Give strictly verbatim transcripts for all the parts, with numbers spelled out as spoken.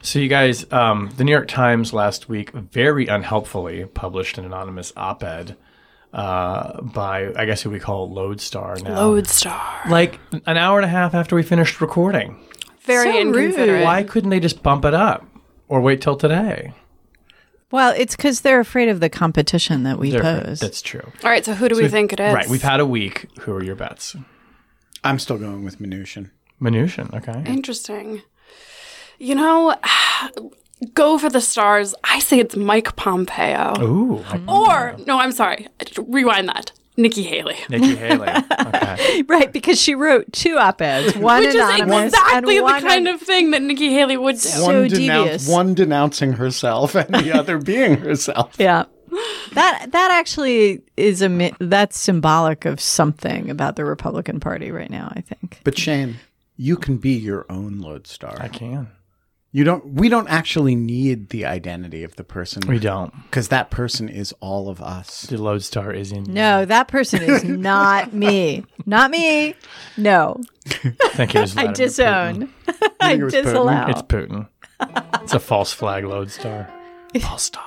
So you guys, um, the New York Times last week very unhelpfully published an anonymous op-ed uh, by, I guess who we call Lodestar now. Lodestar. Like an hour and a half after we finished recording. Very So inconsiderate. rude. Why couldn't they just bump it up or wait till today? Well, it's because they're afraid of the competition that we They're- pose. That's true. All right, so who do we think it is? Right, we've had a week. Who are your bets? I'm still going with Mnuchin. Mnuchin, okay. Interesting. You know, go for the stars. I say it's Mike Pompeo. Ooh, Or, no, I'm sorry. Rewind that. Nikki Haley. Nikki Haley. Okay. Right, because she wrote two op-eds, one Which is anonymous exactly and the one kind of thing that Nikki Haley would do. So one, devious. one denouncing herself and the other being herself. Yeah. That that actually is a mi- that's symbolic of something about the Republican Party right now, I think. But Shane, you can be your own Lodestar. I can. You don't. We don't actually need the identity of the person. We don't. because that person is all of us. The Lodestar is in. No, that person is not me. Not me. No. I think it was I Vladimir disown. Putin. I it was Putin? disallow. It's Putin. It's a false flag Lodestar. False star.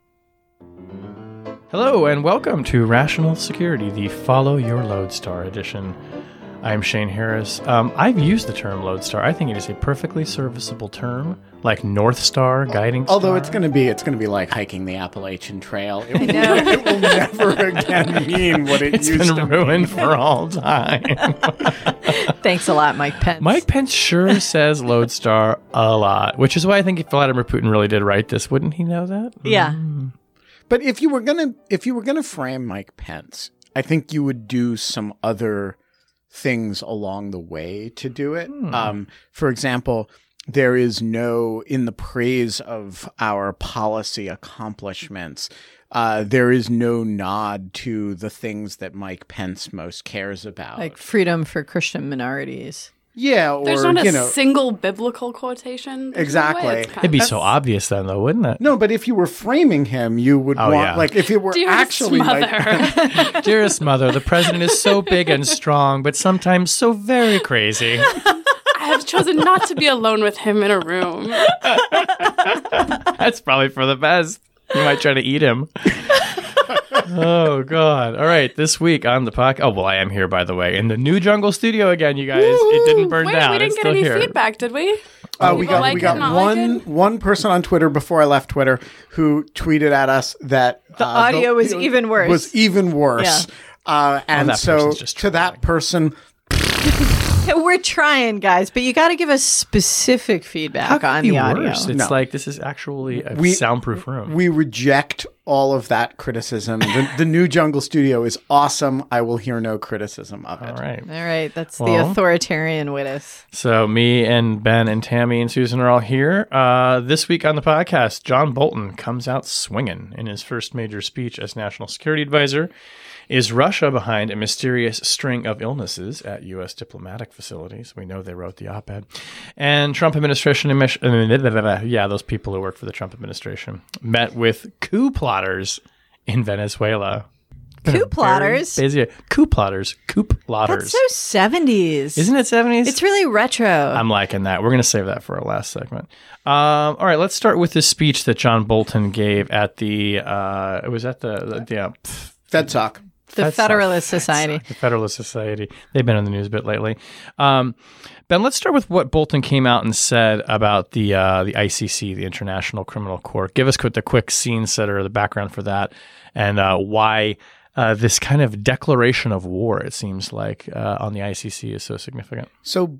Hello and welcome to Rational Security, the Follow Your Lodestar edition. I'm Shane Harris. Um, I've used the term Lodestar. I think it is a perfectly serviceable term, like North Star, guiding star. Although it's going to be, it's going to be like hiking the Appalachian Trail. It, will, it will never again mean what it It's used been to ruined mean. for all time. Thanks a lot, Mike Pence. Mike Pence sure says Lodestar a lot, which is why I think if Vladimir Putin really did write this, wouldn't he know that? Yeah. But if you were gonna, if you were gonna frame Mike Pence, I think you would do some other things along the way to do it. Hmm. Um, for example, there is no, in the praise of our policy accomplishments, uh, there is no nod to the things that Mike Pence most cares about. Like freedom for Christian minorities. yeah, or There's not a you know, single biblical quotation. There's no way Exactly. it's It'd be Pence. so obvious then, though, wouldn't it? no, but if you were framing him, you would Oh, want, yeah. like, if it were Dearest actually mother. like, Dearest mother, the president is so big and strong, but sometimes so very crazy. I have chosen not to be alone with him in a room. That's probably for the best. You might try to eat him. Oh, God. All right. This week on the podcast. Oh, well, I am here, by the way, in the new jungle studio again, you guys. It didn't burn Wait, down. we It's didn't get still any here. feedback, did we? Uh, we People got like we it, got not like one it? one person on Twitter before I left Twitter who tweeted at us that The audio was even worse. Was even worse. Uh, and that so person's just to that person, We're trying, guys, but you got to give us specific feedback on Be the audio. worse. It's No. like this is actually a We- soundproof room. we reject all of that criticism. The, the new Jungle Studio is awesome. I will hear no criticism of it. All right. All right, that's the Well. authoritarian with us. So me and Ben and Tammy and Susan are all here. Uh, this week on the podcast, John Bolton comes out swinging in his first major speech as National Security Advisor. Is Russia behind a mysterious string of illnesses at U S diplomatic facilities? We know they wrote the op-ed. And Trump administration, emis- yeah, those people who work for the Trump administration, met with coup plotters in Venezuela. Coup plotters? Busy coup plotters, coup plotters. That's so seventies. Isn't it seventies? It's really retro. I'm liking that. We're going to save that for our last segment. Um, all right, let's start with this speech that John Bolton gave at the. Uh, it was at the the, the uh, pff, Fed talk. the Fed Federalist Soc- Fed Society. Soc- the Federalist Society. They've been in the news a bit lately. Um, Ben, let's start with what Bolton came out and said about the uh, the I C C, the International Criminal Court. Give us quick, the quick scene setter, the background for that, and uh, why uh, this kind of declaration of war, it seems like, uh, on the I C C is so significant. So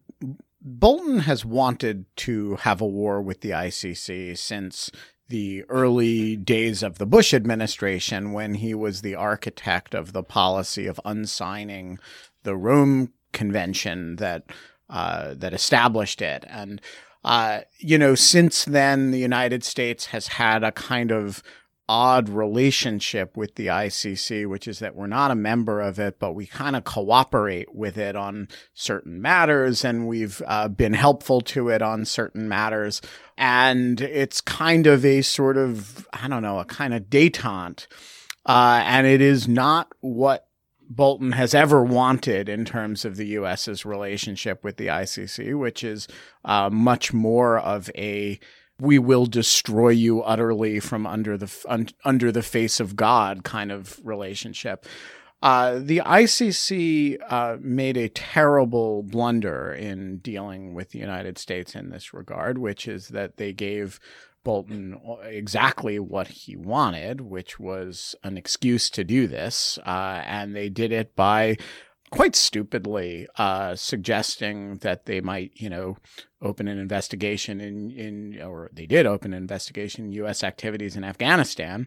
Bolton has wanted to have a war with the I C C since the early days of the Bush administration, when he was the architect of the policy of unsigning the Rome Convention that uh, that established it. And, uh, you know, since then, the United States has had a kind of odd relationship with the I C C, which is that we're not a member of it, but we kind of cooperate with it on certain matters, and we've uh, been helpful to it on certain matters. And it's kind of a sort of, I don't know, a kind of détente. Uh, and it is not what Bolton has ever wanted in terms of the U S's relationship with the I C C, which is uh, much more of a we will destroy you utterly from under the un, under the face of God kind of relationship. Uh, the I C C uh, made a terrible blunder in dealing with the United States in this regard, which is that they gave Bolton exactly what he wanted, which was an excuse to do this. Uh, and they did it by quite stupidly uh, suggesting that they might, you know, open an investigation in, in, or they did open an investigation in U S activities in Afghanistan.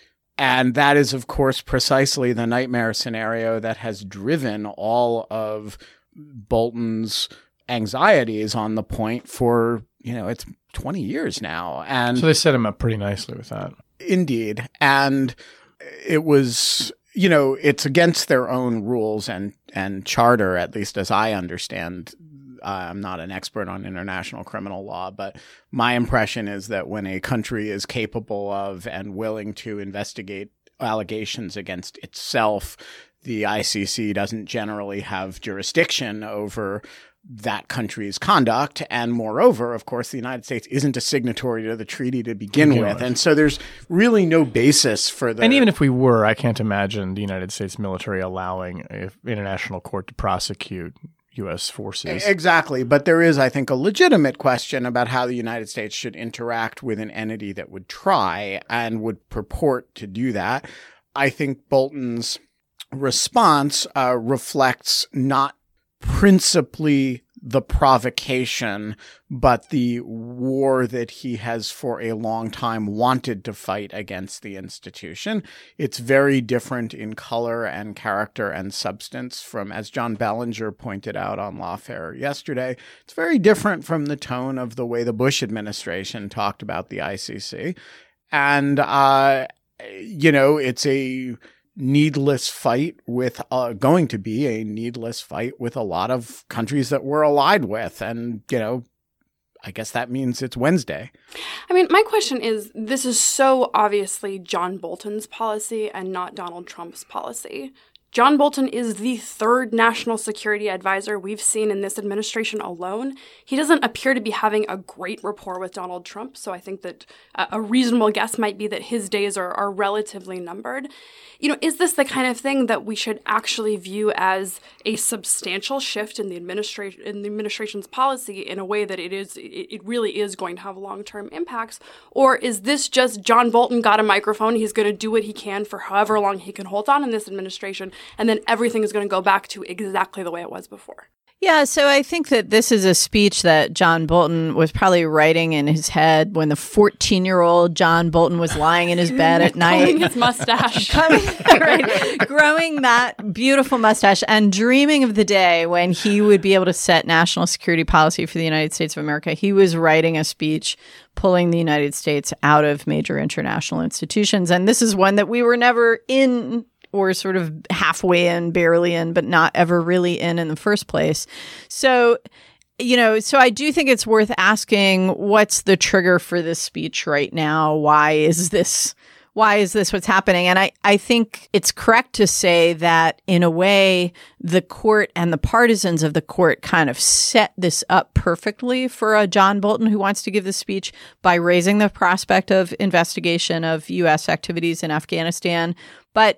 And that is, of course, precisely the nightmare scenario that has driven all of Bolton's anxieties on the point for, you know, it's twenty years now. And so they set him up pretty nicely with that. Indeed. And it was, you know, it's against their own rules and, and charter, at least as I understand. Uh, I'm not an expert on international criminal law, but my impression is that when a country is capable of and willing to investigate allegations against itself, the I C C doesn't generally have jurisdiction over that country's conduct. And moreover, of course, the United States isn't a signatory to the treaty to begin, begin with. with. And so there's really no basis for the... And even if we were, I can't imagine the United States military allowing an international court to prosecute U S forces. Exactly. But there is, I think, a legitimate question about how the United States should interact with an entity that would try and would purport to do that. I think Bolton's response uh, reflects not principally the provocation, but the war that he has for a long time wanted to fight against the institution. It's very different in color and character and substance from, as John Bellinger pointed out on Lawfare yesterday, it's very different from the tone of the way the Bush administration talked about the I C C. And, uh, you know, it's a needless fight with uh, going to be a needless fight with a lot of countries that we're allied with. And, you know, I guess that means it's Wednesday. I mean, my question is, this is so obviously John Bolton's policy and not Donald Trump's policy. John Bolton is the third national security advisor we've seen in this administration alone. He doesn't appear to be having a great rapport with Donald Trump, so I think that a reasonable guess might be that his days are, are relatively numbered. You know, is this the kind of thing that we should actually view as a substantial shift in the administration in the administration's policy in a way that it is it really is going to have long-term impacts? Or is this just John Bolton got a microphone, he's going to do what he can for however long he can hold on in this administration, and then everything is going to go back to exactly the way it was before? Yeah, so I think that this is a speech that John Bolton was probably writing in his head when the fourteen-year-old John Bolton was lying in his bed at night. Growing his mustache. Coming, right, growing that beautiful mustache and dreaming of the day when he would be able to set national security policy for the United States of America. He was writing a speech pulling the United States out of major international institutions. And this is one that we were never in or sort of halfway in, barely in, but not ever really in in the first place. So, you know, so I do think it's worth asking, what's the trigger for this speech right now? Why is this, why is this what's happening? And I, I think it's correct to say that in a way, the court and the partisans of the court kind of set this up perfectly for a John Bolton who wants to give this speech by raising the prospect of investigation of U S activities in Afghanistan. But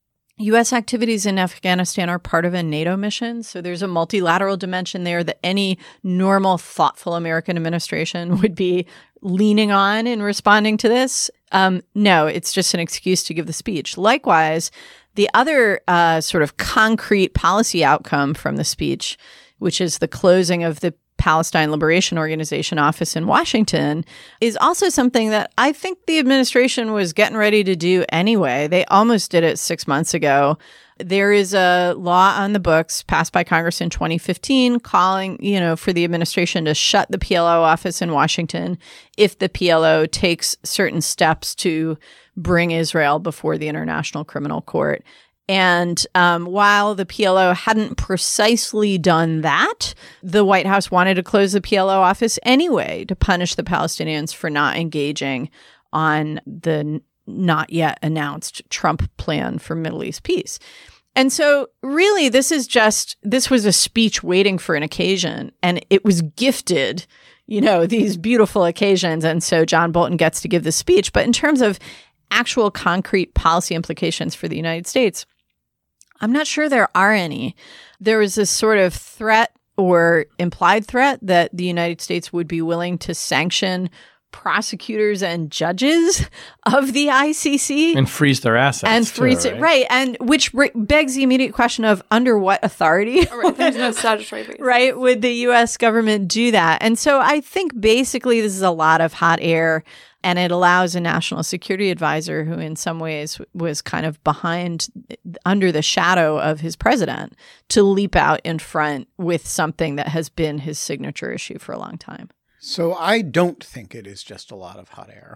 U S activities in Afghanistan are part of a NATO mission, so there's a multilateral dimension there that any normal, thoughtful American administration would be leaning on in responding to this. Um, no, it's just an excuse to give the speech. Likewise, the other uh, sort of concrete policy outcome from the speech, which is the closing of the Palestine Liberation Organization office in Washington, is also something that I think the administration was getting ready to do anyway. They almost did it six months ago. There is a law on the books passed by Congress in twenty fifteen calling, you know, for the administration to shut the P L O office in Washington if the P L O takes certain steps to bring Israel before the International Criminal Court. And um, while the P L O hadn't precisely done that, the White House wanted to close the P L O office anyway to punish the Palestinians for not engaging on the n- not yet announced Trump plan for Middle East peace. And so really, this is just, this was a speech waiting for an occasion, and it was gifted you know, these beautiful occasions. And so John Bolton gets to give this speech. But in terms of actual concrete policy implications for the United States, I'm not sure there are any. There was this sort of threat or implied threat that the United States would be willing to sanction prosecutors and judges of the I C C and freeze their assets and freeze too, it right? right and which re- begs the immediate question of under what authority Right, there's no statutory basis. right would the U S government do that. And so I think basically this is a lot of hot air, and it allows a national security advisor who in some ways was kind of behind under the shadow of his president to leap out in front with something that has been his signature issue for a long time. So I don't think it is just a lot of hot air.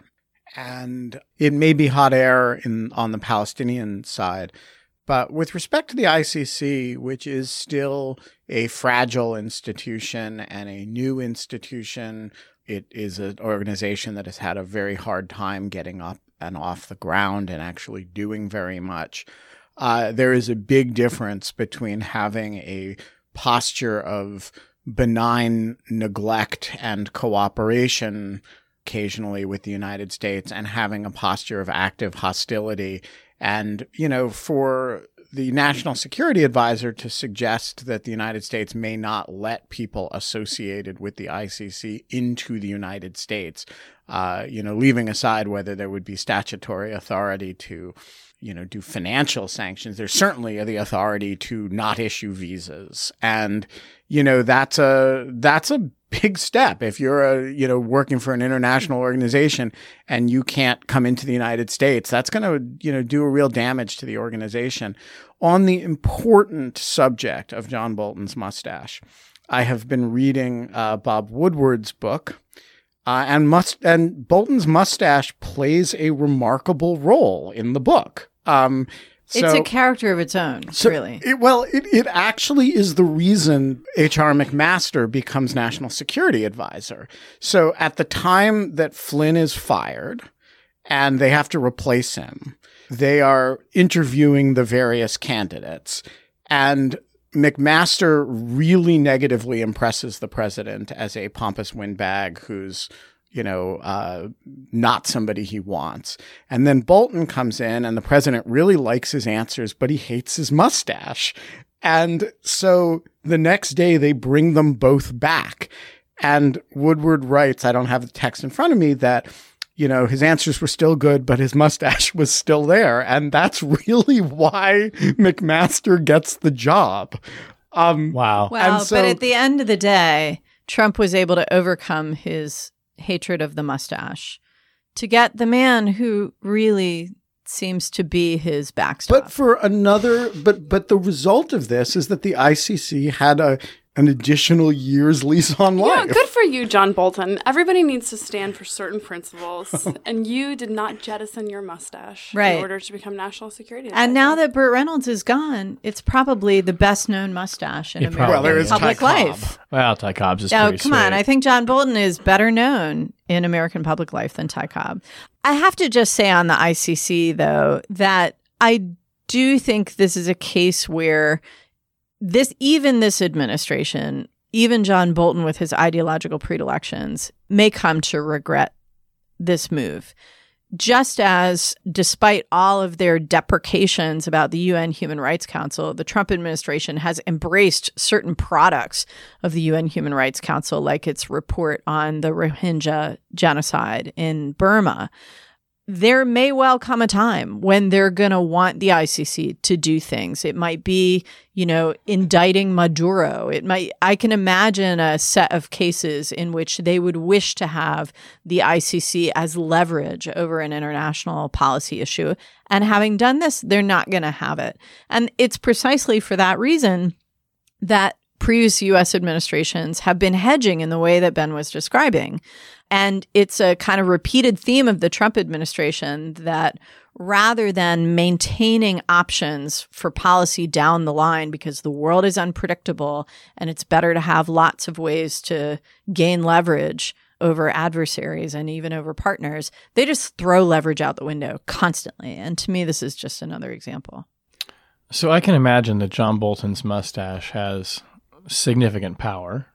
And it may be hot air in on the Palestinian side, but with respect to the I C C, which is still a fragile institution and a new institution, it is an organization that has had a very hard time getting up and off the ground and actually doing very much. Uh, there is a big difference between having a posture of benign neglect and cooperation occasionally with the United States and having a posture of active hostility. And, you know, for the national security advisor to suggest that the United States may not let people associated with the I C C into the United States, uh, you know, leaving aside whether there would be statutory authority to, you know, do financial sanctions, there's certainly the authority to not issue visas. And, you know, that's a, that's a big step. If you're a, you know, working for an international organization and you can't come into the United States, that's going to, you know, do a real damage to the organization. On the important subject of John Bolton's mustache, I have been reading uh, Bob Woodward's book, uh, and must and Bolton's mustache plays a remarkable role in the book. Um, It's so, a character of its own, so really. It, well, it, it actually is the reason H R McMaster becomes national security advisor. So at the time that Flynn is fired and they have to replace him, they are interviewing the various candidates. And McMaster really negatively impresses the president as a pompous windbag who's, you know, uh, not somebody he wants. And then Bolton comes in and the president really likes his answers, but he hates his mustache. And so the next day they bring them both back. And Woodward writes, I don't have the text in front of me, that, you know, his answers were still good, but his mustache was still there. And that's really why McMaster gets the job. Um, Wow. Well, so- but at the end of the day, Trump was able to overcome his hatred of the mustache to get the man who really seems to be his backstop. But for another, but but the result of this is that the I C C had a an additional year's lease on Yeah, life. good for you, John Bolton. Everybody needs to stand for certain principles, and you did not jettison your mustache Right. in order to become national security advisor. And now that Burt Reynolds is gone, it's probably the best known mustache in It American probably Well, there is public Ty Cobb. life. Well, Ty Cobb's is Oh, pretty come on. sweet. I think John Bolton is better known in American public life than Ty Cobb. I have to just say on the I C C, though, that I do think this is a case where this, even this administration, even John Bolton with his ideological predilections, may come to regret this move. Just as, despite all of their deprecations about the U N Human Rights Council, the Trump administration has embraced certain products of the U N Human Rights Council, like its report on the Rohingya genocide in Burma. There may well come a time when they're going to want the I C C to do things. It might be, you know, indicting Maduro. It might, I can imagine a set of cases in which they would wish to have the I C C as leverage over an international policy issue. And having done this, they're not going to have it. And it's precisely for that reason that previous U S administrations have been hedging in the way that Ben was describing. And it's a kind of repeated theme of the Trump administration that rather than maintaining options for policy down the line, because the world is unpredictable and it's better to have lots of ways to gain leverage over adversaries and even over partners, they just throw leverage out the window constantly. And to me, this is just another example. So I can imagine that John Bolton's mustache has significant power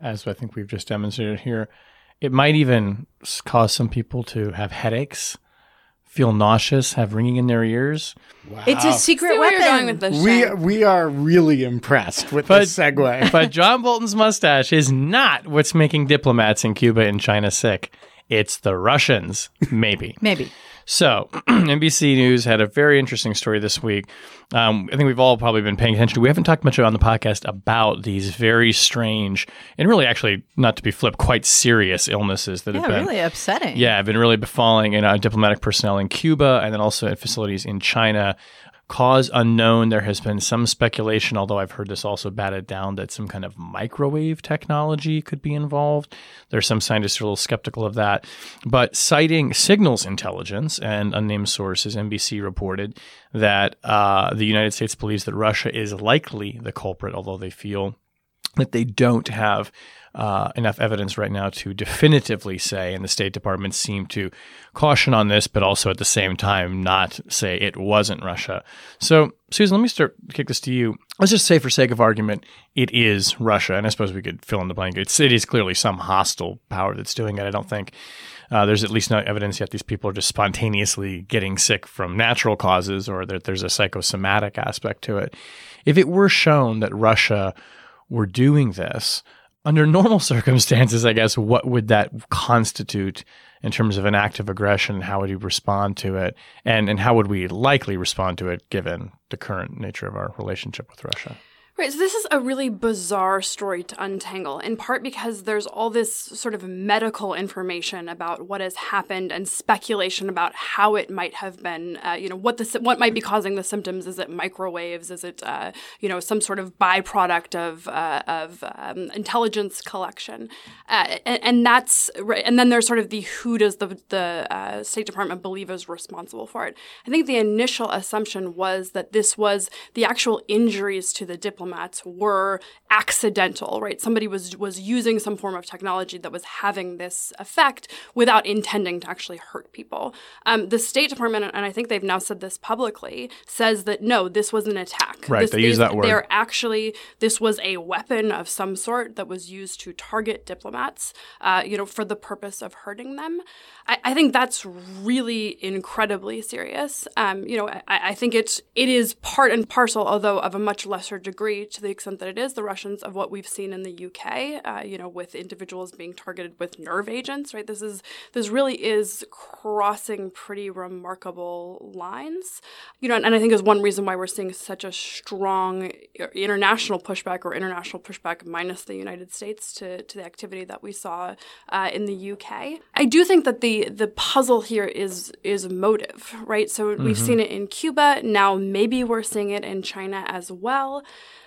as I think we've just demonstrated here. It might even cause some people to have headaches, feel nauseous, have ringing in their ears. Wow. It's a secret See where weapon. you're going with this, We Shane. we are really impressed with But- this segue. But John Bolton's mustache is not what's making diplomats in Cuba and China sick. It's the Russians, maybe. Maybe. So, N B C News had a very interesting story this week. Um, I think we've all probably been paying attention to. We haven't talked much on the podcast about these very strange and really, actually, not to be flip, quite serious illnesses that Yeah, have been really upsetting. yeah, have been really befalling in uh, diplomatic personnel in Cuba and then also at facilities in China. Cause unknown. There has been some speculation, although I've heard this also batted down, that some kind of microwave technology could be involved. There's some scientists who are a little skeptical of that. But citing signals intelligence and unnamed sources, N B C reported that uh, the United States believes that Russia is likely the culprit, although they feel that they don't have uh, enough evidence right now to definitively say, and the State Department seemed to caution on this, but also at the same time not say it wasn't Russia. So, Susan, let me start kick this to you. Let's just say, for sake of argument, it is Russia, and I suppose we could fill in the blank. It's, it is clearly some hostile power that's doing it. I don't think uh, there's at least no evidence yet these people are just spontaneously getting sick from natural causes or that there's a psychosomatic aspect to it. If it were shown that Russia were doing this, under normal circumstances, I guess, what would that constitute in terms of an act of aggression? How would you respond to it? And and how would we likely respond to it given the current nature of our relationship with Russia? Right, so this is a really bizarre story to untangle, in part because there's all this sort of medical information about what has happened and speculation about how it might have been, uh, you know, what the what might be causing the symptoms. Is it microwaves? Is it, uh, you know, some sort of byproduct of uh, of um, intelligence collection? Uh, and, and that's right. And then there's sort of the who does the the uh, State Department believe is responsible for it? I think the initial assumption was that this was the actual injuries to the diplomats were accidental, right? Somebody was was using some form of technology that was having this effect without intending to actually hurt people. Um, the State Department, and I think they've now said this publicly, says that no, this was an attack. Right, This, they use that word. They're actually, this was a weapon of some sort that was used to target diplomats, uh, you know, for the purpose of hurting them. I, I think that's really incredibly serious. Um, you know, I, I think it's it is part and parcel, although of a much lesser degree, to the extent that it is the Russians, of what we've seen in the U K, uh, you know, with individuals being targeted with nerve agents, right? This is this really is crossing pretty remarkable lines, you know, and, and I think is one reason why we're seeing such a strong international pushback or international pushback minus the United States to, to the activity that we saw uh, in the U K. I do think that the the puzzle here is is motive, right? So mm-hmm. we've seen it in Cuba. Now maybe we're seeing it in China as well.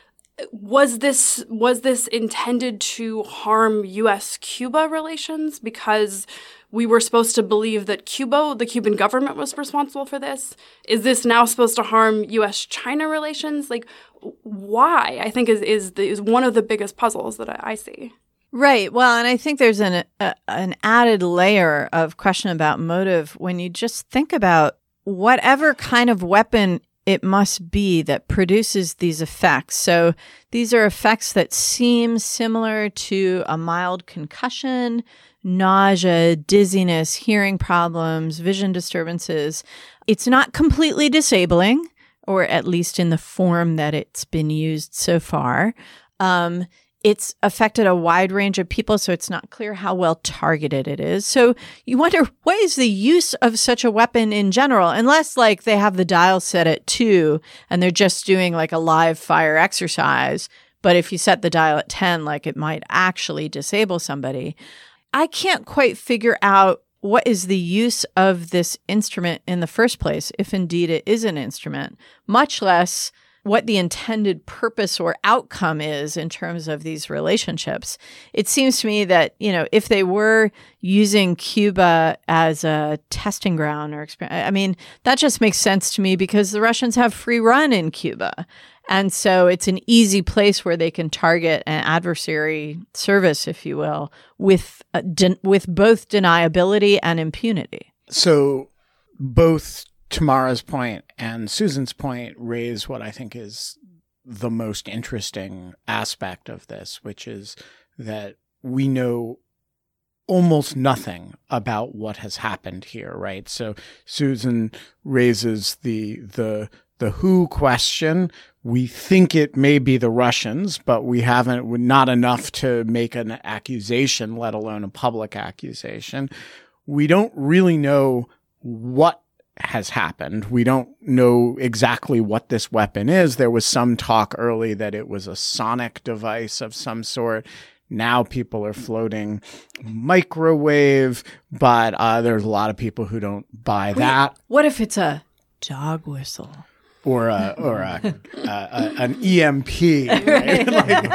Was this was this intended to harm U S Cuba relations because we were supposed to believe that Cuba, the Cuban government, was responsible for this? Is this now supposed to harm U S China relations? Like, why? I think is is the, is one of the biggest puzzles that I, I see. Right. Well, and I think there's an a, an added layer of question about motive when you just think about whatever kind of weapon it must be that produces these effects. So these are effects that seem similar to a mild concussion, nausea, dizziness, hearing problems, vision disturbances. It's not completely disabling, or at least in the form that it's been used so far. Um, It's affected a wide range of people, so it's not clear how well targeted it is. So you wonder, what is the use of such a weapon in general? Unless, like, they have the dial set at two and they're just doing, like, a live fire exercise. But if you set the dial at ten, like, it might actually disable somebody. I can't quite figure out what is the use of this instrument in the first place, if indeed it is an instrument, much less what the intended purpose or outcome is in terms of these relationships. It seems to me that, you know, if they were using Cuba as a testing ground or experiment, I mean, that just makes sense to me because the Russians have free run in Cuba. And so it's an easy place where they can target an adversary service, if you will, with uh, de- with both deniability and impunity. So both Tamara's point and Susan's point raise what I think is the most interesting aspect of this, which is that we know almost nothing about what has happened here, right? So Susan raises the the the who question. We think it may be the Russians, but we haven't, not enough to make an accusation, let alone a public accusation. We don't really know what has happened. We don't know exactly what this weapon is. There was some talk early that it was a sonic device of some sort. Now people are floating microwave, but uh, there's a lot of people who don't buy Wait, that. What if it's a dog whistle? Or a, or a, a, a an E M P, right?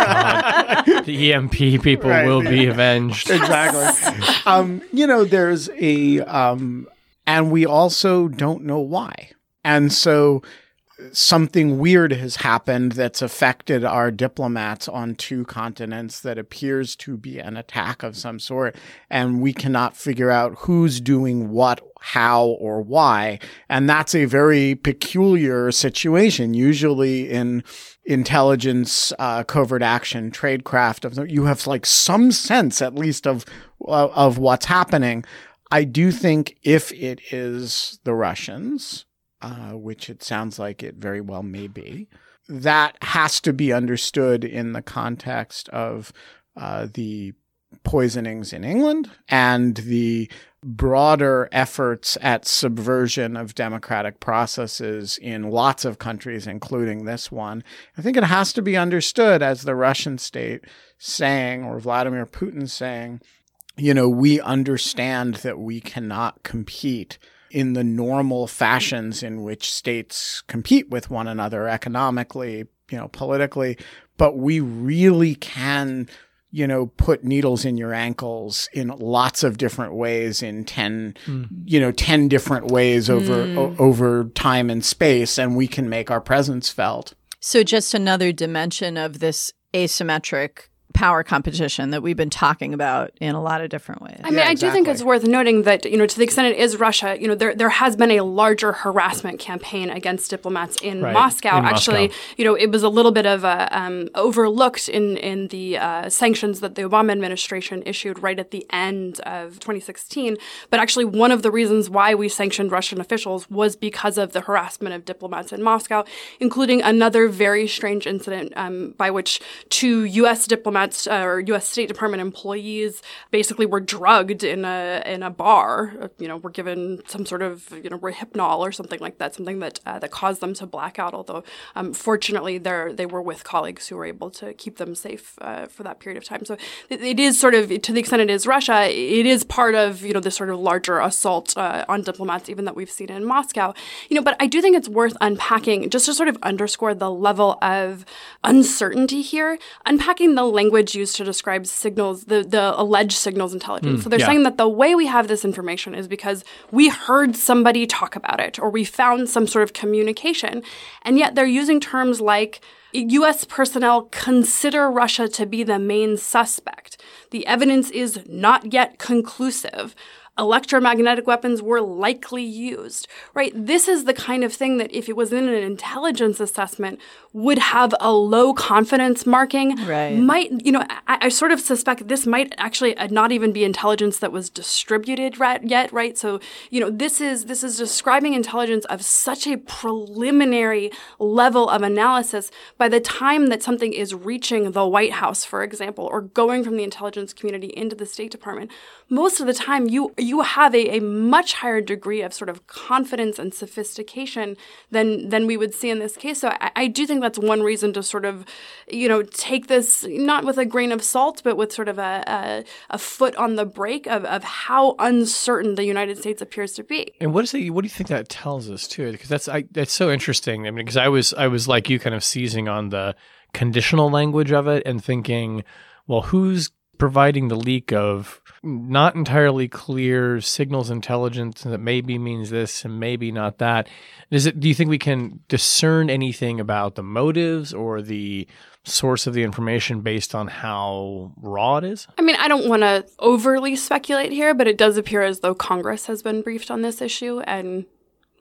Like, the E M P people right, will yeah. be avenged. Exactly. um, you know, there's a, um, and we also don't know why. And so something weird has happened that's affected our diplomats on two continents that appears to be an attack of some sort. And we cannot figure out who's doing what, how, or why. And that's a very peculiar situation. Usually in intelligence, uh, covert action, tradecraft, of you have like some sense at least of, uh, of what's happening. I do think if it is the Russians, Uh, which it sounds like it very well may be, that has to be understood in the context of uh, the poisonings in England and the broader efforts at subversion of democratic processes in lots of countries, including this one. I think it has to be understood as the Russian state saying, or Vladimir Putin saying, you know, we understand that we cannot compete in the normal fashions in which states compete with one another economically, you know, politically, but we really can, you know, put needles in your ankles in lots of different ways in ten, mm. you know, ten different ways over, mm. o- over time and space, and we can make our presence felt. So just another dimension of this asymmetric power competition that we've been talking about in a lot of different ways. I mean, yeah, I exactly. do think it's worth noting that, you know, to the extent it is Russia, you know, there there has been a larger harassment campaign against diplomats in right. Moscow. In Actually, Moscow. you know, it was a little bit of a, um, overlooked in, in the uh, sanctions that the Obama administration issued right at the end of twenty sixteen. But actually, one of the reasons why we sanctioned Russian officials was because of the harassment of diplomats in Moscow, including another very strange incident um, by which two U S diplomats uh, or U S State Department employees basically were drugged in a in a bar. You know, were given some sort of you know Rohypnol or something like that, something that uh, that caused them to black out. Although, um, fortunately, they they were with colleagues who were able to keep them safe uh, for that period of time. So it, it is sort of, to the extent it is Russia, it is part of you know this sort of larger assault uh, on diplomats, even that we've seen in Moscow. You know, but I do think it's worth unpacking just to sort of underscore the level of uncertainty here. Unpacking the language used to describe signals, the, the alleged signals intelligence. Mm, so they're yeah. saying that the way we have this information is because we heard somebody talk about it or we found some sort of communication. And yet they're using terms like U S personnel consider Russia to be the main suspect. The evidence is not yet conclusive. Electromagnetic weapons were likely used, right? This is the kind of thing that if it was in an intelligence assessment would have a low confidence marking. Right. Might, you know, I, I sort of suspect this might actually not even be intelligence that was distributed right, yet, right? So, you know, this is, this is describing intelligence of such a preliminary level of analysis. By the time that something is reaching the White House, for example, or going from the intelligence community into the State Department, most of the time you you have a, a much higher degree of sort of confidence and sophistication than than we would see in this case. So I, I do think that's one reason to sort of, you know, take this not with a grain of salt, but with sort of a a, a foot on the brake of, of how uncertain the United States appears to be. And what is it? What do you think that tells us too? Because that's I, that's so interesting. I mean, because I was I was like you, kind of seizing on the conditional language of it and thinking, well, who's providing the leak of not entirely clear signals intelligence that maybe means this and maybe not that. Is it? Do you think we can discern anything about the motives or the source of the information based on how raw it is? I mean, I don't want to overly speculate here, but it does appear as though Congress has been briefed on this issue, and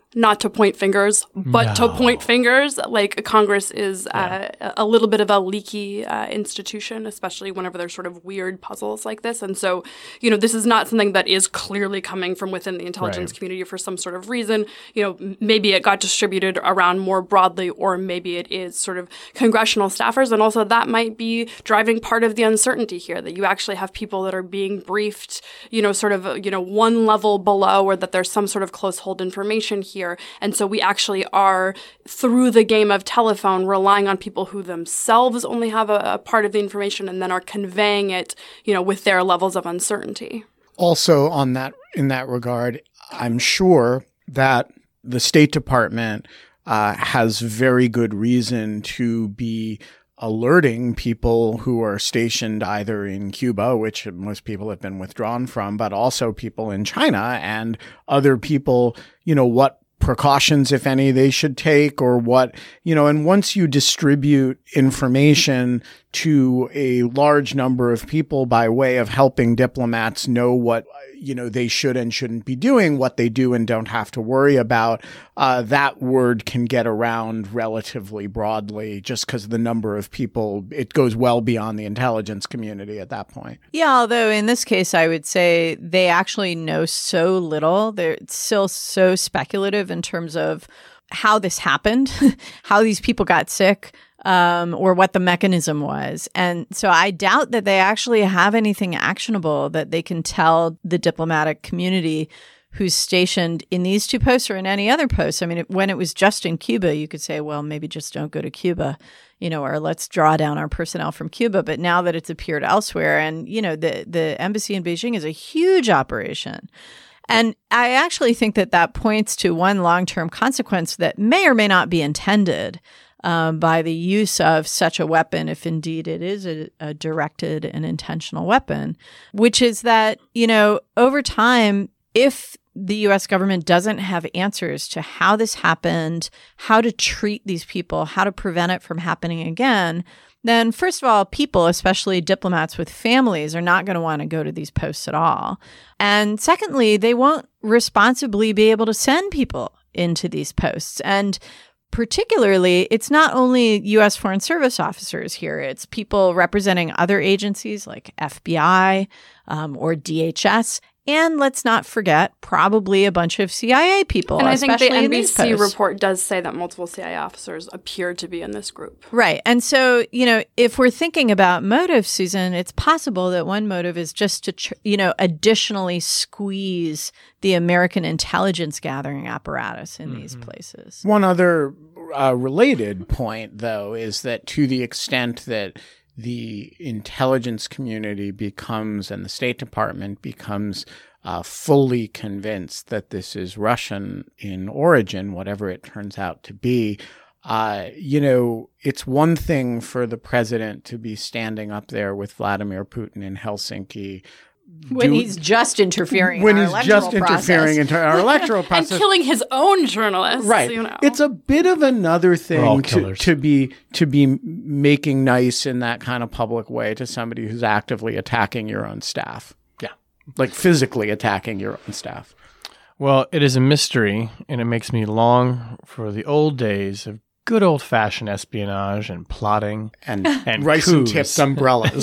not to point fingers, but No. to point fingers. Like Congress is Yeah. uh, a little bit of a leaky uh, institution, especially whenever there's sort of weird puzzles like this. And so, you know, this is not something that is clearly coming from within the intelligence Right. community for some sort of reason. You know, m- maybe it got distributed around more broadly, or maybe it is sort of congressional staffers. And also that might be driving part of the uncertainty here, that you actually have people that are being briefed, you know, sort of, you know, one level below, or that there's some sort of close hold information here. And so we actually are, through the game of telephone, relying on people who themselves only have a, a part of the information and then are conveying it, you know, with their levels of uncertainty. Also, on that, in that regard, I'm sure that the State Department uh, has very good reason to be alerting people who are stationed either in Cuba, which most people have been withdrawn from, but also people in China and other people, you know, what precautions, if any, they should take, or what, you know, and once you distribute information to a large number of people by way of helping diplomats know what, you know, they should and shouldn't be doing, what they do and don't have to worry about, uh, that word can get around relatively broadly just because the number of people, it goes well beyond the intelligence community at that point. Yeah, although in this case, I would say they actually know so little. They're it's still so speculative in terms of how this happened, how these people got sick, um, or what the mechanism was. And so I doubt that they actually have anything actionable that they can tell the diplomatic community who's stationed in these two posts or in any other posts. I mean, it, when it was just in Cuba, you could say, well, maybe just don't go to Cuba, you know, or let's draw down our personnel from Cuba. But now that it's appeared elsewhere, and, you know, the, the embassy in Beijing is a huge operation. And I actually think that that points to one long-term consequence that may or may not be intended um, by the use of such a weapon, if indeed it is a, a directed and intentional weapon, which is that, you know, over time, if the U S government doesn't have answers to how this happened, how to treat these people, how to prevent it from happening again, then first of all, people, especially diplomats with families, are not going to want to go to these posts at all. And secondly, they won't responsibly be able to send people into these posts. And particularly, it's not only U S Foreign Service officers here. It's people representing other agencies like F B I um, or D H S. And let's not forget, probably a bunch of C I A people, And I think the especially in N B these C posts. report does say that multiple C I A officers appear to be in this group. Right. And so, you know, if we're thinking about motive, Susan, it's possible that one motive is just to, tr- you know, additionally squeeze the American intelligence gathering apparatus in mm-hmm. these places. One other uh, related point, though, is that to the extent that the intelligence community becomes, and the State Department becomes uh, fully convinced that this is Russian in origin, whatever it turns out to be, uh, you know, it's one thing for the president to be standing up there with Vladimir Putin in Helsinki, When do, he's just interfering when in our he's electoral just process. interfering in our electoral process. And killing his own journalists. Right. You know. It's a bit of another all thing to, killers. to be to be making nice in that kind of public way to somebody who's actively attacking your own staff. Yeah. Like physically attacking your own staff. Well, it is a mystery, and it makes me long for the old days of good old-fashioned espionage and plotting. And, And rice and coups. tipped umbrellas.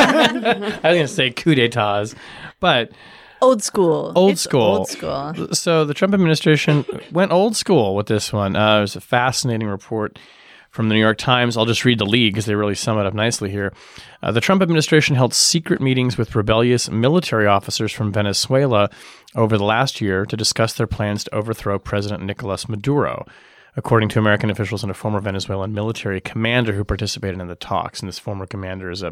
I was going to say coup d'etats, but Old school. Old It's school. Old school. so the Trump administration went old school with this one. Uh, it was a fascinating report from the New York Times. I'll just read the lead because they really sum it up nicely here. Uh, the Trump administration held secret meetings with rebellious military officers from Venezuela over the last year to discuss their plans to overthrow President Nicolas Maduro, according to American officials and a former Venezuelan military commander who participated in the talks. And this former commander is a,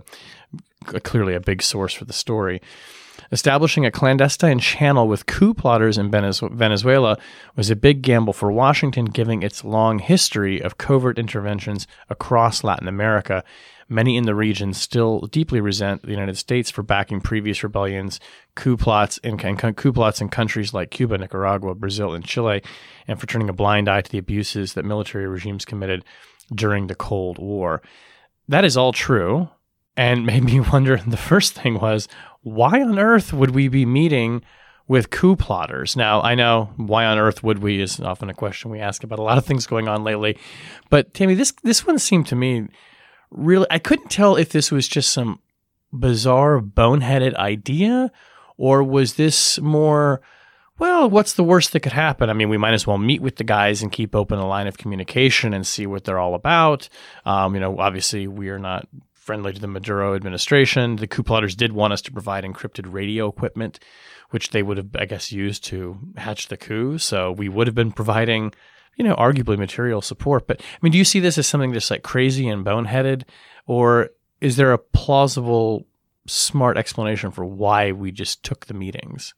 a clearly a big source for the story. Establishing a clandestine channel with coup plotters in Venezuela was a big gamble for Washington, given its long history of covert interventions across Latin America. Many in the region still deeply resent the United States for backing previous rebellions, coup plots in, and coup plots in countries like Cuba, Nicaragua, Brazil, and Chile, and for turning a blind eye to the abuses that military regimes committed during the Cold War. That is all true, and made me wonder, the first thing was, why on earth would we be meeting with coup plotters. Now, I know why on earth would we is often a question we ask about a lot of things going on lately. But Tammy, this this one seemed to me really, I couldn't tell if this was just some bizarre, boneheaded idea, or was this more, well, what's the worst that could happen? I mean, we might as well meet with the guys and keep open a line of communication and see what they're all about. Um, you know, obviously, we are not friendly to the Maduro administration. The coup plotters did want us to provide encrypted radio equipment, which they would have, I guess, used to hatch the coup. So we would have been providing, you know, arguably material support. But I mean, do you see this as something just like crazy and boneheaded, or is there a plausible, smart explanation for why we just took the meetings?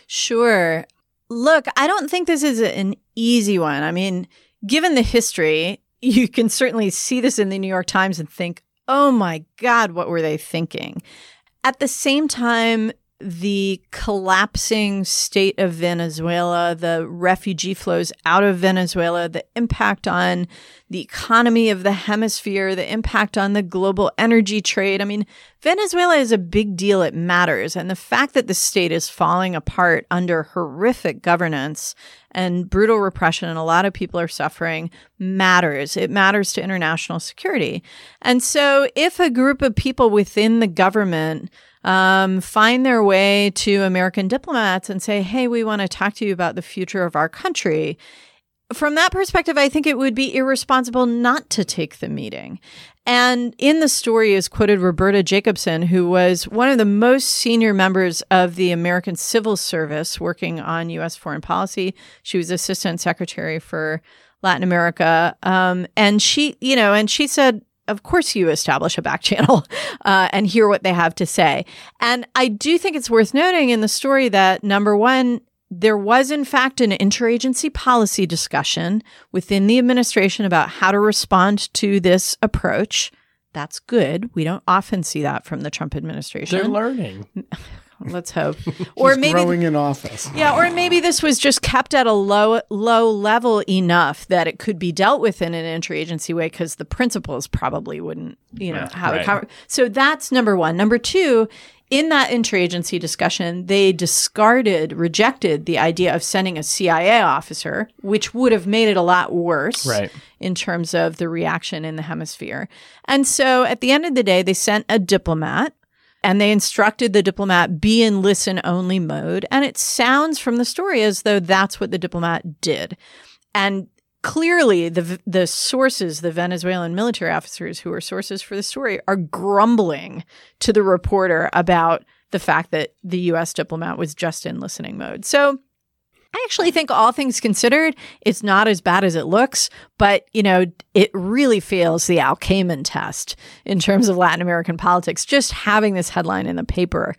Sure. Look, I don't think this is an easy one. I mean, given the history, you can certainly see this in the New York Times and think, oh my God, what were they thinking? At the same time, the collapsing state of Venezuela, the refugee flows out of Venezuela, the impact on the economy of the hemisphere, the impact on the global energy trade. I mean, Venezuela is a big deal. It matters. And the fact that the state is falling apart under horrific governance and brutal repression, and a lot of people are suffering, matters. It matters to international security. And so if a group of people within the government Um, find their way to American diplomats and say, hey, we want to talk to you about the future of our country. From that perspective, I think it would be irresponsible not to take the meeting. And in the story is quoted Roberta Jacobson, who was one of the most senior members of the American Civil Service working on U S foreign policy. She was Assistant Secretary for Latin America. Um, and she, you know, and she said, of course you establish a back channel uh, and hear what they have to say. And I do think it's worth noting in the story that, number one, there was, in fact, an interagency policy discussion within the administration about how to respond to this approach. That's good. We don't often see that from the Trump administration. They're learning. Let's hope. Or maybe growing in office. Yeah, or maybe this was just kept at a low low level enough that it could be dealt with in an interagency way, because the principals probably wouldn't, you know, Yeah, have right. a conver- So that's number one. Number two, in that interagency discussion, they discarded, rejected the idea of sending a C I A officer, which would have made it a lot worse Right. in terms of the reaction in the hemisphere. And so at the end of the day, they sent a diplomat. And they instructed the diplomat be in listen-only mode. And it sounds from the story as though that's what the diplomat did. And clearly, the the sources, the Venezuelan military officers who are sources for the story, are grumbling to the reporter about the fact that the U S diplomat was just in listening mode. So I actually think, all things considered, it's not as bad as it looks, but, you know, it really fails the Al Kamen test in terms of Latin American politics. Just having this headline in the paper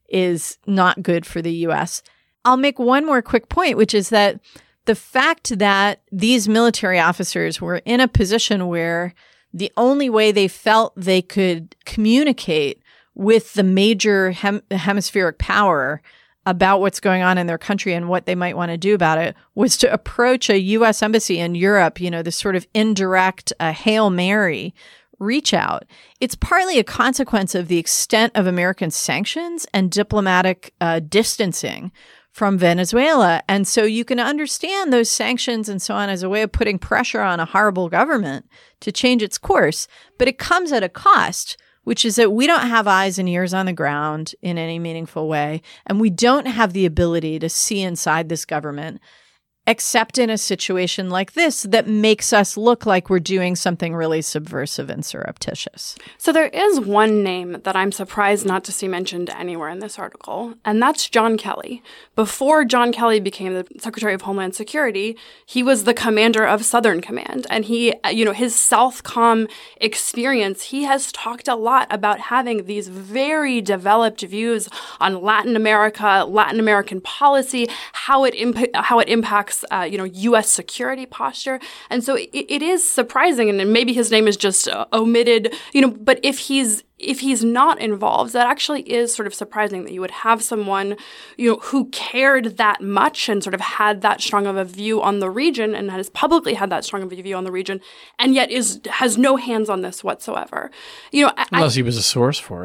is not good for the U S. I'll make one more quick point, which is that the fact that these military officers were in a position where the only way they felt they could communicate with the major hem- hemispheric power about what's going on in their country and what they might want to do about it was to approach a U S embassy in Europe, you know, this sort of indirect uh, Hail Mary reach out. It's partly a consequence of the extent of American sanctions and diplomatic uh, distancing from Venezuela. And so you can understand those sanctions and so on as a way of putting pressure on a horrible government to change its course. But it comes at a cost, which is that we don't have eyes and ears on the ground in any meaningful way. And we don't have the ability to see inside this government, except in a situation like this that makes us look like we're doing something really subversive and surreptitious. So there is one name that I'm surprised not to see mentioned anywhere in this article, and that's John Kelly. Before John Kelly became the Secretary of Homeland Security, he was the commander of Southern Command, and he, you know, his Southcom experience, he has talked a lot about having these very developed views on Latin America, Latin American policy, how it imp- how it impacts Uh, you know, U S security posture. And so it, it is surprising, and maybe his name is just uh, omitted, you know, but if he's if he's not involved, that actually is sort of surprising that you would have someone, you know, who cared that much and sort of had that strong of a view on the region and has publicly had that strong of a view on the region, and yet is has no hands on this whatsoever. You know, I, Unless he was a source for it.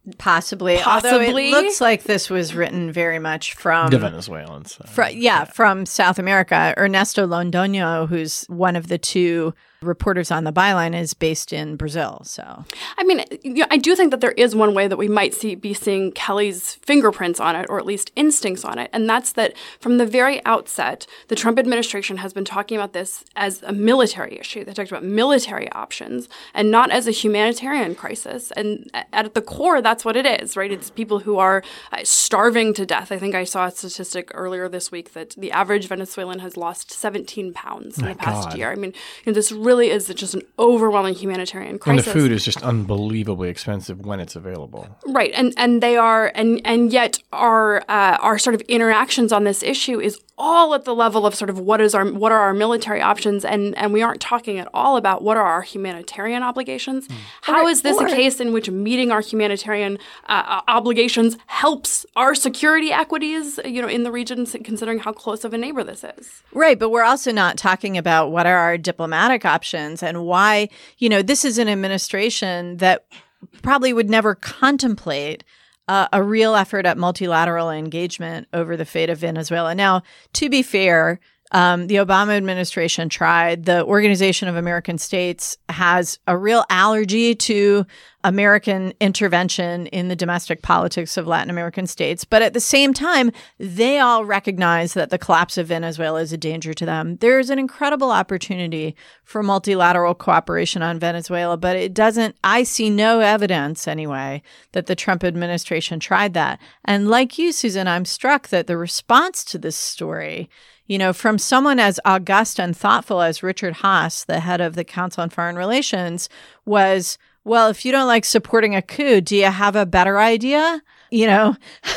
Possibly. Possibly. Although it looks like this was written very much from the Venezuelans. Fr- yeah, yeah, from South America. Ernesto Londoño, who's one of the two reporters on the byline, is based in Brazil. So, I mean, you know, I do think that there is one way that we might see be seeing Kelly's fingerprints on it, or at least instincts on it, and that's that from the very outset, the Trump administration has been talking about this as a military issue. They talked about military options and not as a humanitarian crisis. And at the core, that's what it is, right? It's people who are uh, starving to death. I think I saw a statistic earlier this week that the average Venezuelan has lost seventeen pounds in My the past God. year. I mean, you know, this really is just an overwhelming humanitarian crisis. And the food is just unbelievably expensive when it's available. Right, and and they are, and and yet our uh, our sort of interactions on this issue is all at the level of sort of what is our what are our military options, and and we aren't talking at all about what are our humanitarian obligations. Mm. How or, is this or, a case in which meeting our humanitarian uh, obligations helps our security equities, you know, in the region, considering how close of a neighbor this is? Right, but we're also not talking about what are our diplomatic options and why, you know, this is an administration that probably would never contemplate Uh, a real effort at multilateral engagement over the fate of Venezuela. Now, to be fair, um, the Obama administration tried. The Organization of American States has a real allergy to American intervention in the domestic politics of Latin American states. But at the same time, they all recognize that the collapse of Venezuela is a danger to them. There is an incredible opportunity for multilateral cooperation on Venezuela, but it doesn't, I see no evidence anyway that the Trump administration tried that. And like you, Susan, I'm struck that the response to this story, you know, from someone as august and thoughtful as Richard Haass, the head of the Council on Foreign Relations, was, well, if you don't like supporting a coup, do you have a better idea? You know,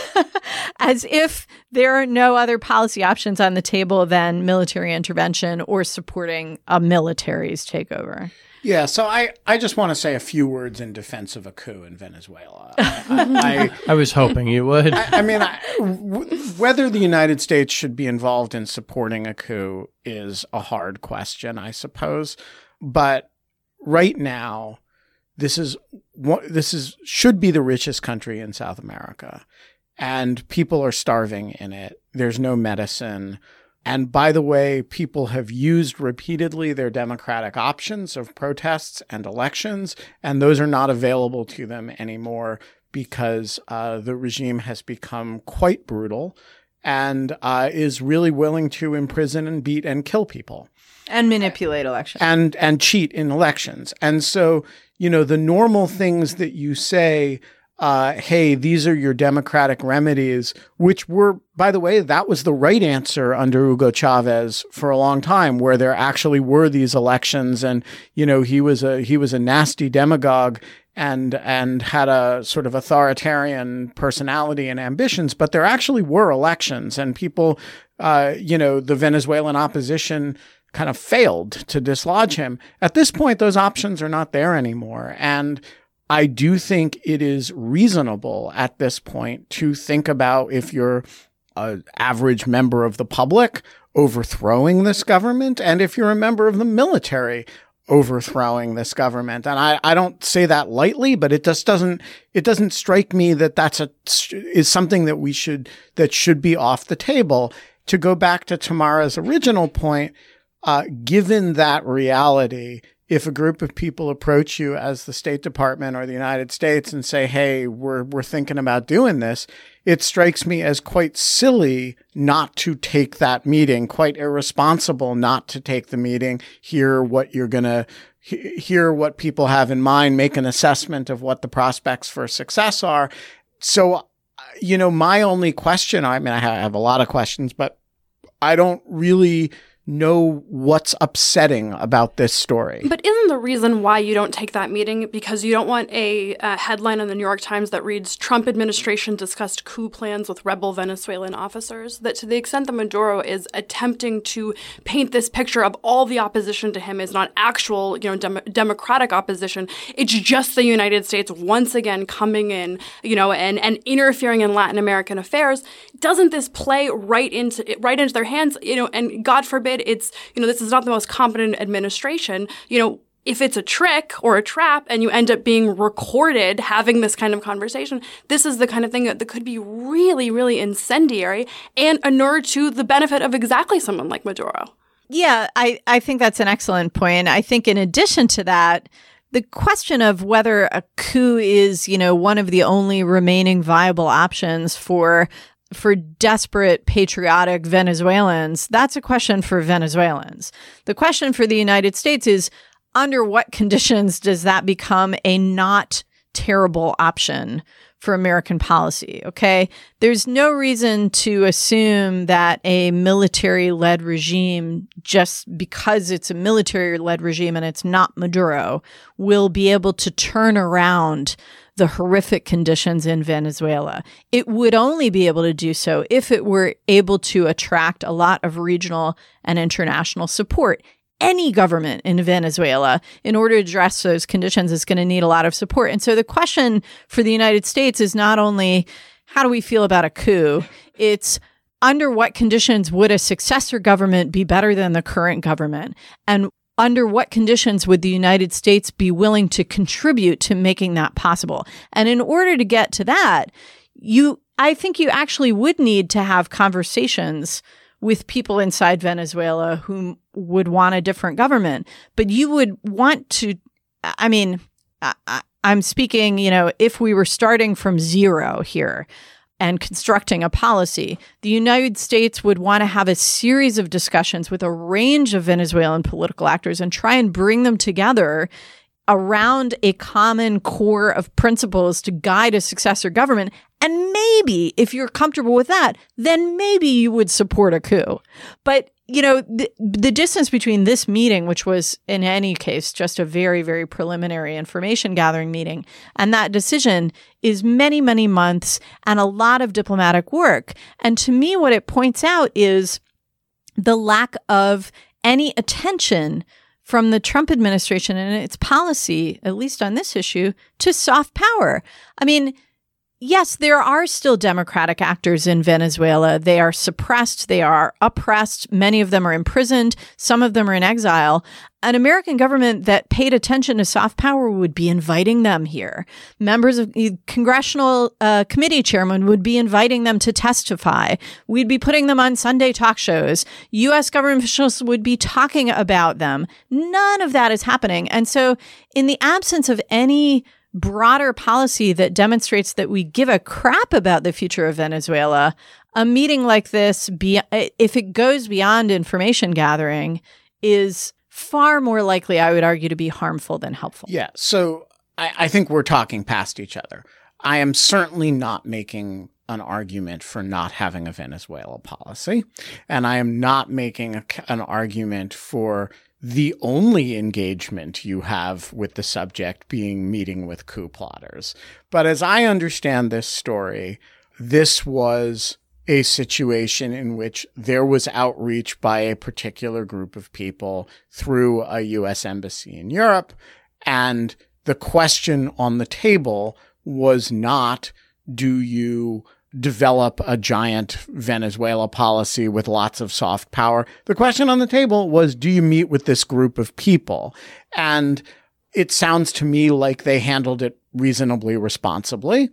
as if there are no other policy options on the table than military intervention or supporting a military's takeover. Yeah, so I, I just want to say a few words in defense of a coup in Venezuela. I, I, I was hoping you would. I, I mean, I, w- whether the United States should be involved in supporting a coup is a hard question, I suppose. But right now, this is what this is should be the richest country in South America, and people are starving in it. There's no medicine. And by the way, people have used repeatedly their democratic options of protests and elections, and those are not available to them anymore because uh, the regime has become quite brutal and uh, is really willing to imprison and beat and kill people. And manipulate elections. And, and cheat in elections. And so, you know, the normal things that you say, Uh, hey, these are your democratic remedies, which were, by the way, that was the right answer under Hugo Chavez for a long time, where there actually were these elections, and you know he was a he was a nasty demagogue and and had a sort of authoritarian personality and ambitions, but there actually were elections, and people, uh, you know, the Venezuelan opposition kind of failed to dislodge him. At this point, those options are not there anymore, and I do think it is reasonable at this point to think about, if you're an average member of the public, overthrowing this government, and if you're a member of the military, overthrowing this government. And I, I don't say that lightly, but it just doesn't it doesn't strike me that that's a is something that we should that should be off the table. To go back to Tamara's original point, uh, given that reality, if a group of people approach you as the State Department or the United States and say, hey, we're we're thinking about doing this, it strikes me as quite silly not to take that meeting, quite irresponsible not to take the meeting, hear what you're going to he- hear what people have in mind, make an assessment of what the prospects for success are. So, you know, my only question, I mean, I have a lot of questions, but I don't really know what's upsetting about this story. But isn't the reason why you don't take that meeting because you don't want a uh, headline in the New York Times that reads, Trump administration discussed coup plans with rebel Venezuelan officers? That to the extent that Maduro is attempting to paint this picture of all the opposition to him is not actual, you know, dem- democratic opposition, it's just the United States once again coming in, you know, and, and interfering in Latin American affairs. Doesn't this play right into right into their hands, you know, and God forbid it's, you know, this is not the most competent administration, you know, if it's a trick or a trap and you end up being recorded having this kind of conversation, this is the kind of thing that, that could be really, really incendiary and inure to the benefit of exactly someone like Maduro. Yeah, I, I think that's an excellent point. I think in addition to that, the question of whether a coup is, you know, one of the only remaining viable options for for desperate, patriotic Venezuelans, that's a question for Venezuelans. The question for the United States is, under what conditions does that become a not terrible option for American policy? Okay. There's no reason to assume that a military-led regime, just because it's a military-led regime and it's not Maduro, will be able to turn around the horrific conditions in Venezuela. It would only be able to do so if it were able to attract a lot of regional and international support. Any government in Venezuela, in order to address those conditions, is going to need a lot of support. And so the question for the United States is not only how do we feel about a coup, it's under what conditions would a successor government be better than the current government? And under what conditions would the United States be willing to contribute to making that possible? And in order to get to that, you, I think you actually would need to have conversations with people inside Venezuela who would want a different government. But you would want to, I mean, I, I'm speaking, you know, if we were starting from zero here and constructing a policy, the United States would want to have a series of discussions with a range of Venezuelan political actors and try and bring them together around a common core of principles to guide a successor government. And maybe, if you're comfortable with that, then maybe you would support a coup. But, you know, the, the distance between this meeting, which was in any case just a very, very preliminary information gathering meeting, and that decision is many, many months and a lot of diplomatic work. And to me, what it points out is the lack of any attention from the Trump administration and its policy, at least on this issue, to soft power. I mean, yes, there are still democratic actors in Venezuela. They are suppressed. They are oppressed. Many of them are imprisoned. Some of them are in exile. An American government that paid attention to soft power would be inviting them here. Members of the congressional uh, committee chairman would be inviting them to testify. We'd be putting them on Sunday talk shows. U S government officials would be talking about them. None of that is happening. And so in the absence of any broader policy that demonstrates that we give a crap about the future of Venezuela, a meeting like this, be, if it goes beyond information gathering, is far more likely, I would argue, to be harmful than helpful. Yeah. So I, I think we're talking past each other. I am certainly not making an argument for not having a Venezuela policy, and I am not making a, an argument for the only engagement you have with the subject being meeting with coup plotters. But as I understand this story, this was a situation in which there was outreach by a particular group of people through a U S embassy in Europe. And the question on the table was not, do you develop a giant Venezuela policy with lots of soft power? The question on the table was, do you meet with this group of people? And it sounds to me like they handled it reasonably responsibly.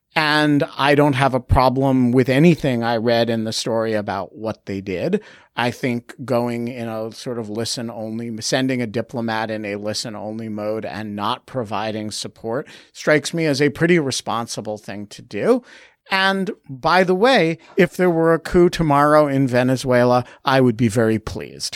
And I don't have a problem with anything I read in the story about what they did. I think going in a sort of listen only, sending a diplomat in a listen only mode and not providing support strikes me as a pretty responsible thing to do. And by the way, if there were a coup tomorrow in Venezuela, I would be very pleased.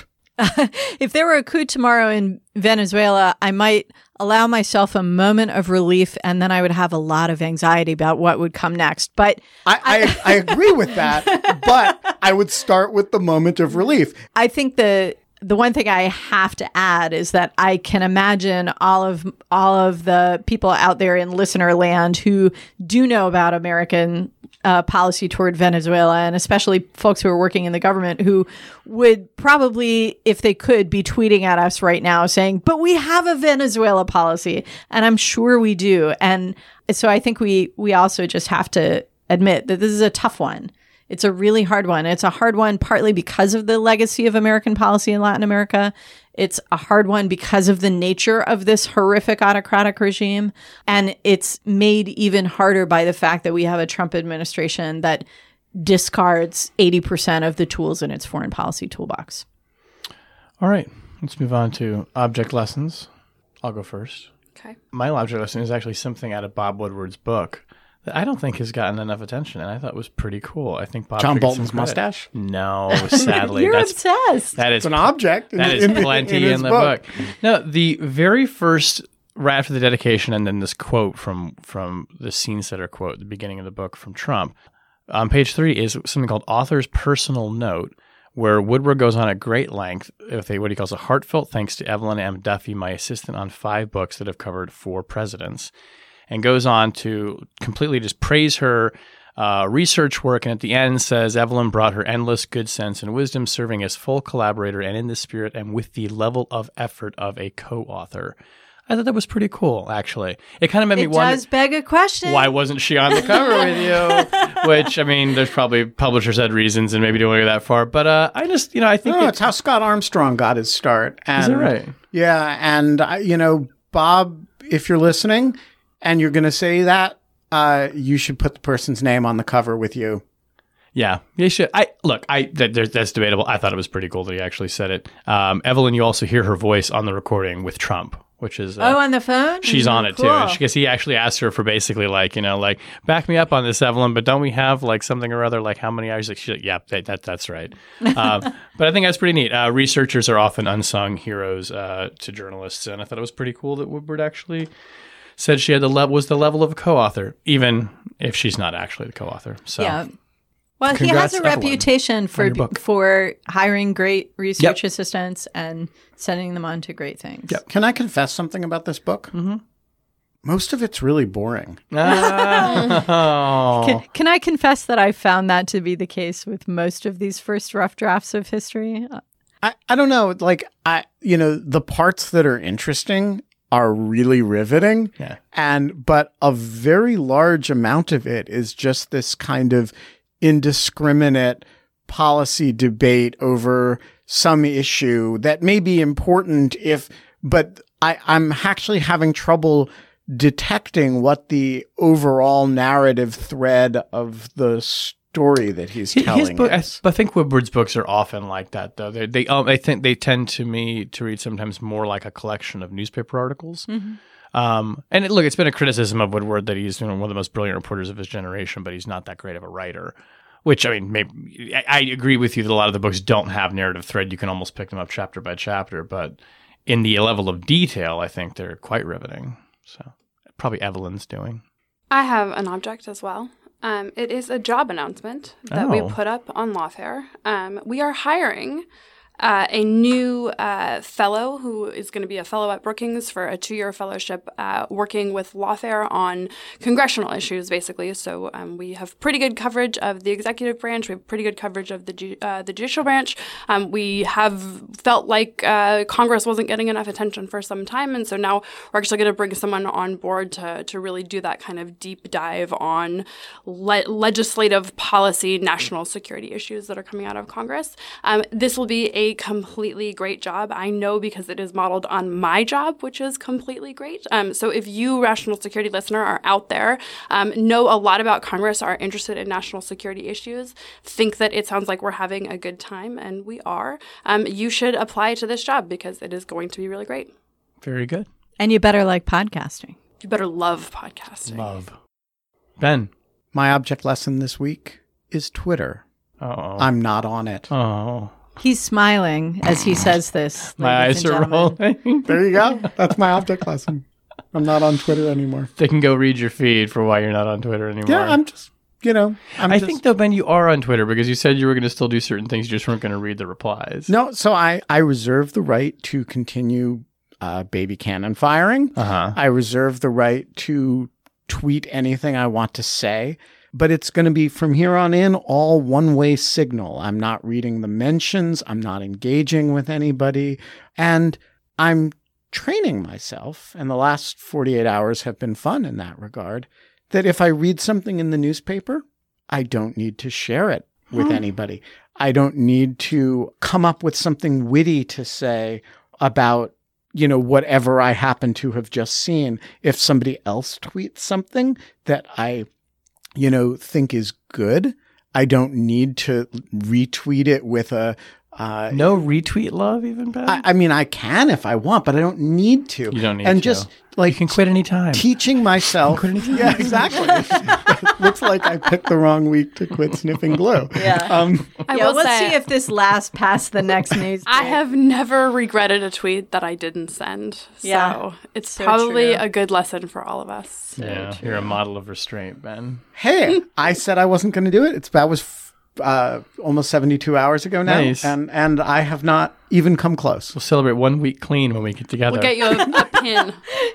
If there were a coup tomorrow in Venezuela, I might allow myself a moment of relief, and then I would have a lot of anxiety about what would come next. But I, I, I agree with that, but I would start with the moment of relief. I think the the one thing I have to add is that I can imagine all of all of the people out there in listener land who do know about American uh, policy toward Venezuela, and especially folks who are working in the government, who would probably, if they could, be tweeting at us right now saying, but we have a Venezuela policy. And I'm sure we do. And so I think we we also just have to admit that this is a tough one. It's a really hard one. It's a hard one partly because of the legacy of American policy in Latin America. It's a hard one because of the nature of this horrific autocratic regime. And it's made even harder by the fact that we have a Trump administration that discards eighty percent of the tools in its foreign policy toolbox. All right, let's move on to object lessons. I'll go first. Okay. My object lesson is actually something out of Bob Woodward's book that I don't think has gotten enough attention, and I thought was pretty cool. I think Bob John should get some Bolton's credit. mustache? No, sadly. You're that's, obsessed. That is It's an object. In, That is in, plenty in, in, his the book. book. No, the very first, right after the dedication, and then this quote from from the scene setter quote at the beginning of the book from Trump, on page three is something called Author's Personal Note, where Woodward goes on at great length with a, what he calls a heartfelt thanks to Evelyn M. Duffy, my assistant on five books that have covered four presidents, and goes on to completely just praise her uh, research work, and at the end says, Evelyn brought her endless good sense and wisdom, serving as full collaborator and in the spirit and with the level of effort of a co-author. I thought that was pretty cool, actually. It kind of made me It wonder, does beg a question. why wasn't she on the cover with you? Which, I mean, there's probably publishers had reasons and maybe don't want to go that far. But uh, I just, you know, I think No, it- it's how Scott Armstrong got his start. And, Is that right? Yeah, and I- you know, Bob, if you're listening and you're going to say that, uh, you should put the person's name on the cover with you. Yeah, you should. I look. I that, there's, that's debatable. I thought it was pretty cool that he actually said it. Um, Evelyn, you also hear her voice on the recording with Trump, which is uh, Oh, on the phone? she's on it too. Cool. Because he actually asked her for basically like, you know, like, back me up on this, Evelyn, but don't we have like something or other, like how many hours? Like, she's like, yeah, that, that that's right. um, but I think that's pretty neat. Uh, researchers are often unsung heroes uh, to journalists, and I thought it was pretty cool that Woodward actually said she had the level was the level of a co-author, even if she's not actually the co-author. So Yeah. Well, he Congrats, has a Evelyn, reputation for on your book. for hiring great research Yep. assistants and sending them on to great things. Yep. Can I confess something about this book? Mm-hmm. Most of it's really boring. Oh. Can, can I confess that I found that to be the case with most of these first rough drafts of history? I, I don't know. Like, I, you know, the parts that are interesting are really riveting. Yeah. And, but a very large amount of it is just this kind of indiscriminate policy debate over some issue that may be important if, but I, I'm actually having trouble detecting what the overall narrative thread of the story that he's His telling book, I, is. I think Woodward's books are often like that, though. They, they, um, I think they tend to me to read sometimes more like a collection of newspaper articles. Um, and it, look, it's been a criticism of Woodward that he's, you know, one of the most brilliant reporters of his generation, but he's not that great of a writer. Which, I mean, maybe I, I agree with you that a lot of the books don't have narrative thread. You can almost pick them up chapter by chapter, but in the level of detail, I think they're quite riveting. So probably Evelyn's doing. I have an object as well. Um, it is a job announcement that we Oh. put up on Lawfare. Um, we are hiring uh, a new uh, fellow who is going to be a fellow at Brookings for a two-year fellowship uh, working with Lawfare on congressional issues, basically. So um, we have pretty good coverage of the executive branch. We have pretty good coverage of the ju- uh, the judicial branch. Um, we have felt like uh, Congress wasn't getting enough attention for some time, and so now we're actually going to bring someone on board to, to really do that kind of deep dive on le- legislative policy, national security issues that are coming out of Congress. Um, this will be a completely great job. I know because it is modeled on my job, which is completely great. Um, so if you, national security listener, are out there, um, know a lot about Congress, are interested in national security issues, think that it sounds like we're having a good time, and we are, um, you should apply to this job because it is going to be really great. Very good. And you better like podcasting. You better love podcasting. Love. Ben. My object lesson this week is Twitter. Oh. I'm not on it. Oh. He's smiling as he says this. My ladies eyes and are gentlemen. rolling. There you go. That's my object lesson. I'm not on Twitter anymore. They can go read your feed for why you're not on Twitter anymore. Yeah, I'm just, you know, I'm I just, think, though, Ben, you are on Twitter because you said you were going to still do certain things. You just weren't going to read the replies. no. So I, I reserve the right to continue uh, baby cannon firing. Uh-huh. I reserve the right to tweet anything I want to say, but it's going to be from here on in all one-way signal. I'm not reading the mentions. I'm not engaging with anybody. And I'm training myself, and the last forty-eight hours have been fun in that regard, that if I read something in the newspaper, I don't need to share it with anybody. I don't need to come up with something witty to say about, you know, whatever I happen to have just seen. If somebody else tweets something that I, you know, think is good, I don't need to retweet it with a, uh, No retweet love, even better. I, I mean, I can if I want, but I don't need to. You don't need and to. just like You can quit anytime. teaching myself. quit anytime. Yeah, exactly. It looks like I picked the wrong week to quit sniffing glue. Yeah. Um, I yeah, will let's say, see if this lasts past the next news. I day. have never regretted a tweet that I didn't send. So Yeah. it's So probably true. a good lesson for all of us. yeah, true. you're a model of restraint, Ben. hey, I said I wasn't going to do it. It's that was uh, almost seventy-two hours ago now, Nice. and and I have not even come close. We'll celebrate one week clean when we get together. We'll get you a, a pin.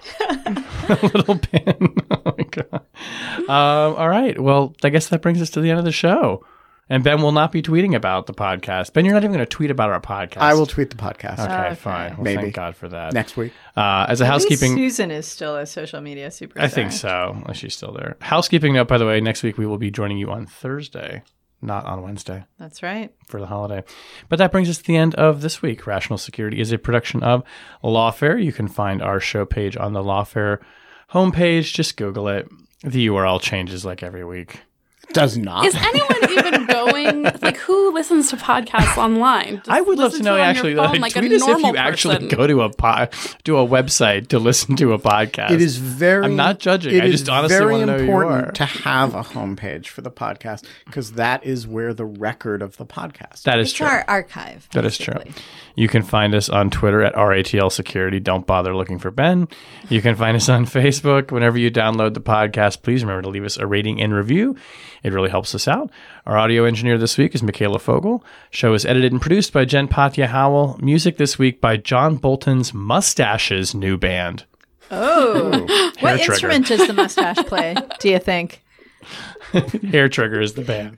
a little pin. Oh my god. Um, all right. Well, I guess that brings us to the end of the show. And Ben will not be tweeting about the podcast. Ben, you're not even going to tweet about our podcast. I will tweet the podcast Okay, Okay. fine. Well, Maybe. thank God for that. next week. Uh, as a At least housekeeping, Susan is still a social media superstar. I think so. Unless she's still there. Housekeeping note, by the way, next week we will be joining you on Thursday, not on Wednesday, That's right. for the holiday. But that brings us to the end of this week. Rational Security is a production of Lawfare. You can find our show page on the Lawfare homepage. Just Google it. The U R L changes like every week. Does not. Is anyone even going? Like, who listens to podcasts online? Just I would love to listen know it on your actually. phone Like, like a tweet us if normal you actually person. go to a po- to a website to listen to a podcast. It is very. I'm not judging. It I is just honestly very wanna know who you important are. to have a homepage for the podcast because that is where the record of the podcast. That is It's true. our archive. That is true. basically. You can find us on Twitter at R A T L Security. Don't bother looking for Ben. You can find us on Facebook. Whenever you download the podcast, please remember to leave us a rating and review. It really helps us out. Our audio engineer this week is Michaela Fogel. Show is edited and produced by Jen Patja Howell. Music this week by John Bolton's Mustache's new band. Oh. Hair What Trigger. instrument does the mustache play, do you think? Hair Trigger is the band.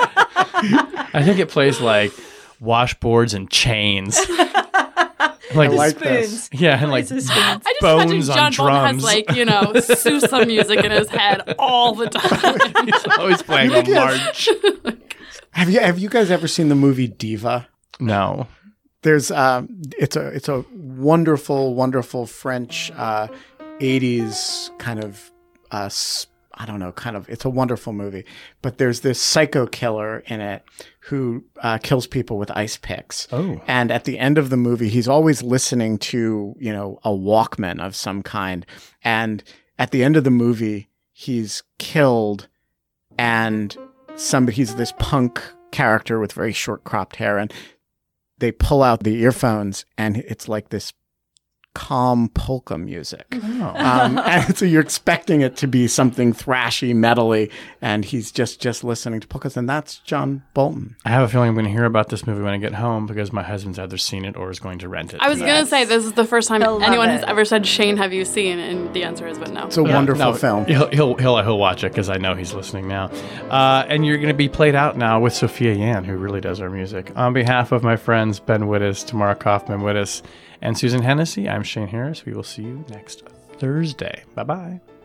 I think it plays like washboards and chains. Like, I like this. Spoons. yeah, and like Plays the spoons. I just bones imagine on John Bolton drums. has like, you know, Sousa music in his head all the time. he's always playing a march. Have you have you guys ever seen the movie Diva? No. There's um, it's a it's a wonderful wonderful French uh, eighties kind of uh, s- I don't know kind of it's a wonderful movie. But there's this psycho killer in it who uh, kills people with ice picks. Oh. And at the end of the movie, he's always listening to, you know, a Walkman of some kind. And at the end of the movie, he's killed and somebody, he's this punk character with very short cropped hair. And they pull out the earphones and it's like this calm polka music. Oh. Um, and so you're expecting it to be something thrashy, metally, and he's just, just listening to polkas. And that's John Bolton. I have a feeling I'm going to hear about this movie when I get home because my husband's either seen it or is going to rent it. I was going to say, this is the first time He'll love anyone it. has ever said, Shane, have you seen? And the answer is, but no. It's a Yeah, wonderful no, film. He'll, he'll, he'll, he'll watch it because I know he's listening now. Uh, and you're going to be played out now with Sophia Yan, who really does our music. On behalf of my friends Ben Wittes, Tamara Kaufman-Wittes, and Susan Hennessy, I'm Shane Harris. We will see you next Thursday. Bye-bye.